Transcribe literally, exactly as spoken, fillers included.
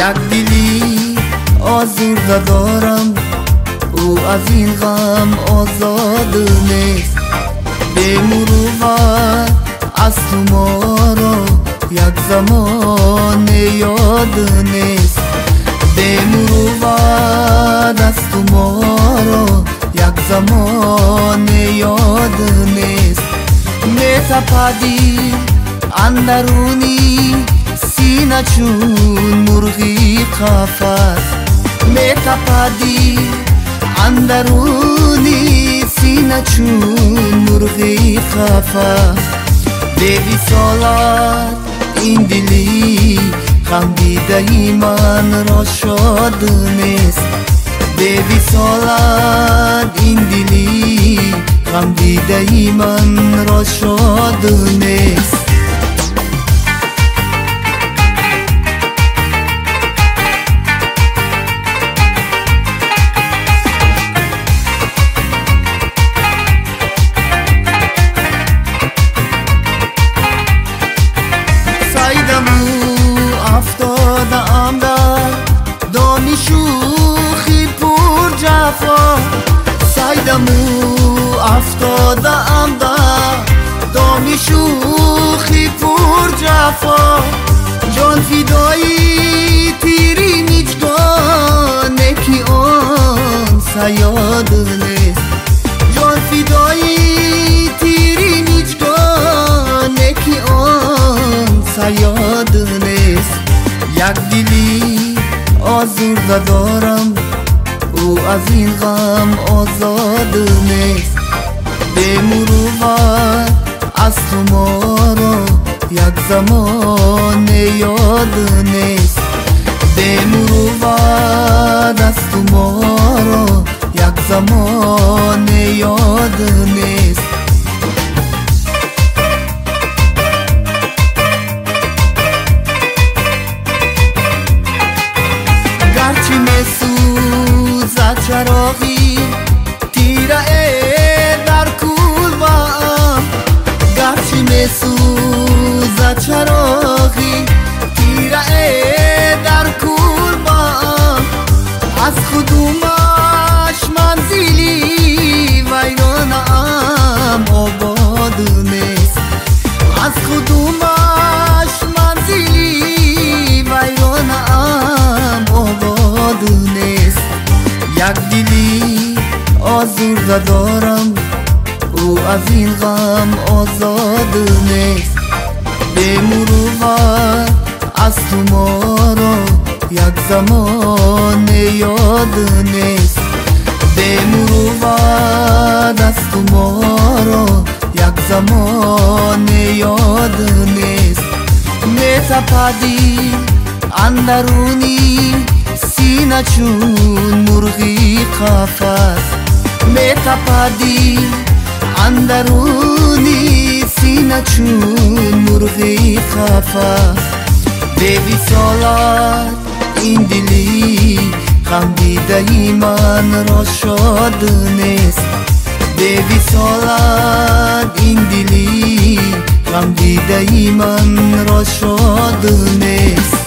یک دلی آزرده دارم، او از این غم آزاد نیست. به مروت از تو ما را یک زمان یاد نیست. به مروت از تو ما را یک زمان یاد نیست. می تپدی اندرونی سینه چون مرغی قفس، می تپدی اندرونی سینه چون مرغی قفس. به وصالت این دلی غم دیده من را شاد نیست. به وصالت این دلی غم دیده من را شاد نیست. افتادم در دام شوخی پر جفا، سیدمو افتادم در دام شوخی پر جفا. جان فدایی تیری میجگانه کی آن سیاد نیست. جان فدایی تیری میجگانه کی آن سیاد نیست. یک دلی آزرده دارم، او از این غم آزاد نیست. به مروت از تو ما را یک زمان یاد نیست. به مروت از تو ما را یک زمان یاد نیست. گرچه می سوزد چراغی تیره در کلبه‌ام، گرچه می سوزد چراغی تیره در کلبه‌ام. از خودمش منزلی ویرانم آباد نیست. از خودمش منزلی ویرانم آباد نیست. یک دلی آزرده دارم، او از این غم آزاد نیست. به مروت از تو ما را یک زمان یاد نیست. به مروت از تو ما را یک زمان یاد نیست. می تپدی اندرونی سینه چون مرغی قفس، می تپدی اندرونی سینه چون مرغی قفس. به وصالت این دلی غم دیده من را شاد نیست. به وصالت این دلی غم دیده من را شاد نیست.